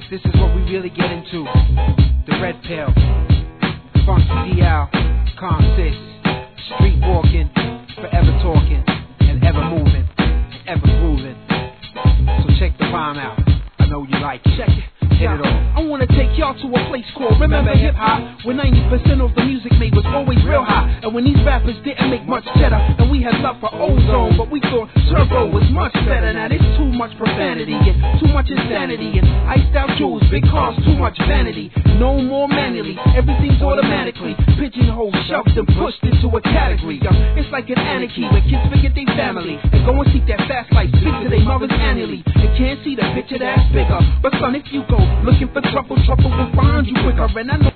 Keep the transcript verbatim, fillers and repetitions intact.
This is what we really get into. The red pill, Funky D L, Consist, street walking, forever talking, and ever moving, and ever grooving. So check the rhyme out. I know you like it. Check it. Hit it off. I wanna take y'all to a place called Remember Hip Hop, where ninety percent of the music made was always real high. And when these rappers didn't make much cheddar, and we had love for Ozone, but we thought Turbo was much better. Now there's too much profanity and too much insanity, and iced out jewels, big cars, too much vanity. No more manually, everything's automatically pigeonholed, shoved, and pushed into a category. Yo, it's like an anarchy where kids forget their family and go and seek that fast life, speak to their mothers annually. They can't see the picture that's bigger, but son, if you go looking for trouble, trouble will find you quicker. And I know